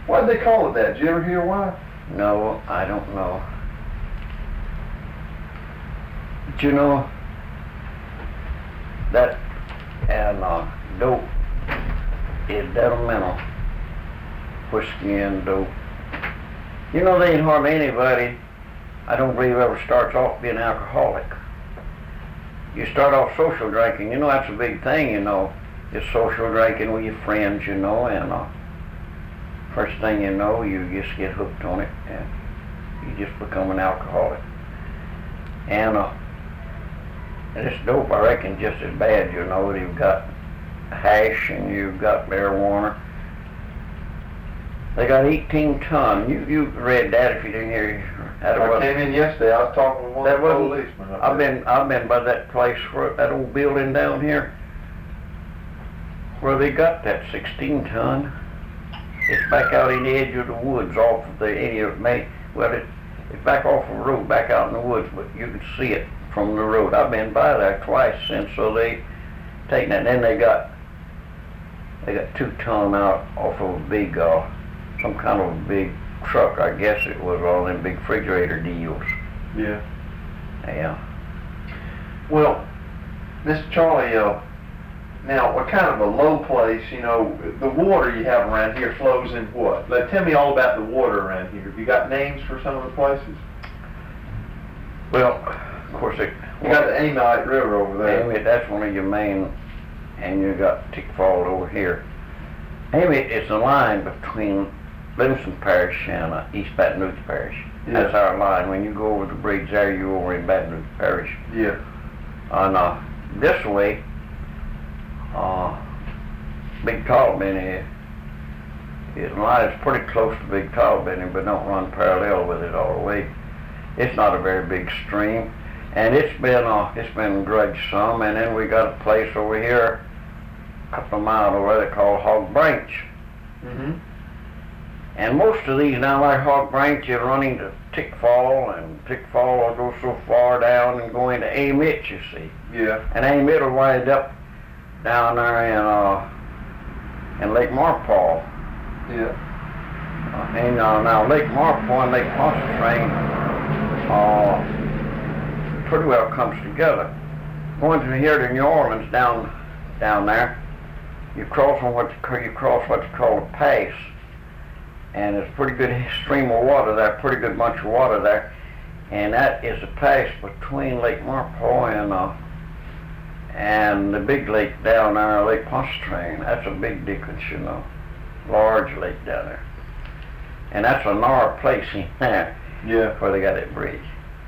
Why'd they call it that? Did you ever hear why? No, I don't know. But you know, that and dope is detrimental. Whiskey and dope. You know, there ain't hardly anybody, I don't believe, ever starts off being alcoholic. You start off social drinking, you know, that's a big thing, you know. It's social drinking with your friends, you know, and first thing you know, you just get hooked on it, and you just become an alcoholic. And this dope, I reckon, just as bad, you know. You've got hash and you've got marijuana. They got 18 ton. You read that if you didn't hear. I came in yesterday. I was talking with one of the policemen. I've been by that place, where that old building down here, where they got that 16 ton. It's back out in the edge of the woods, off of the it's back off of the road, back out in the woods, but you can see it from the road. I've been by there twice since, so they taken that. And then they got 2 ton out off of a big, some kind of a big truck, I guess it was, all them big refrigerator deals. Yeah. Yeah. Well, Mr. Charlie, now what kind of a low place, you know, the water you have around here flows in what? Tell me all about the water around here. Have you got names for some of the places? Well, of course, you got the Amite River over there. Amite, that's one of your main, and you got Tick Fall over here. Amite is the line between Livingston Parish and East Baton Rouge Parish. Yeah. That's our line. When you go over the bridge there, you're over in Baton Rouge Parish. Yeah. And this way, Big Tallbenny lies pretty close to Big Tallbenny, but don't run parallel with it all the way. It's not a very big stream, and it's been grudged some. And then we got a place over here, a couple of miles away, they call Hog Branch. Mm-hmm. And most of these now, like Hog Branch, you're running to Tick Fall, and Tick Fall will go so far down and go into Amite, you see. Yeah. And Amite will wind up down there in Lake Marpaw. Yeah. And now Lake Marpaw and Lake Pontchartrain pretty well comes together. Going from here to New Orleans down there, you cross what you call a pass. And it's a pretty good stream of water there, pretty good bunch of water there. And that is the pass between Lake Marpaw and the big lake down there, Lake Pontchartrain. That's a big difference, you know. Large lake down there. And that's a narrow place in there. Yeah. Where they got that bridge.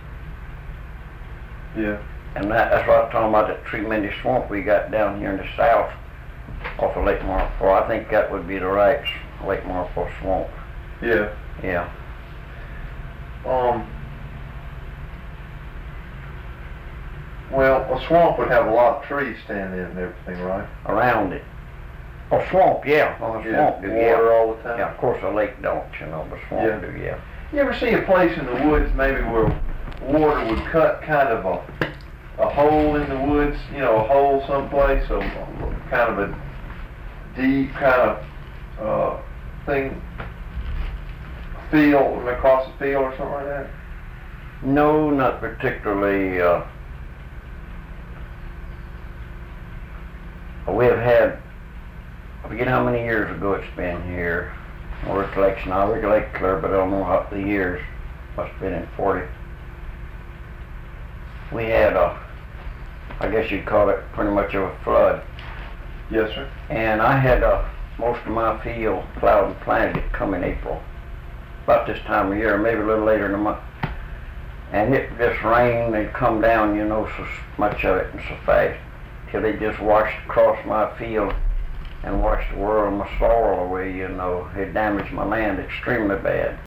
Yeah. And that's what I'm talking about, that tremendous swamp we got down here in the south off of Lake Marpaw. I think that would be the right Lake Marpaw swamp. Yeah. Yeah. Well, a swamp would have a lot of trees standing in and everything, right? Around it. Oh, swamp, yeah. Oh, swamp do, yeah. Water all the time? Yeah, of course a lake don't, you know, but swamp do, yeah. You ever see a place in the woods maybe where water would cut kind of a hole in the woods, you know, a hole someplace, so kind of a deep kind of thing, field, across the field or something like that? No, not particularly. We have had, I forget how many years ago it's been here. No recollection. I recollect clear, but I don't know how the years. Must have been in 40. We had I guess you'd call it pretty much of a flood. Yes, sir. And I had most of my field plowed and planted it come in April. About this time of year, maybe a little later in the month. And it just rained and come down, you know, so much of it and so fast, till it just washed across my field and washed the world of my soil away, you know. It damaged my land extremely bad.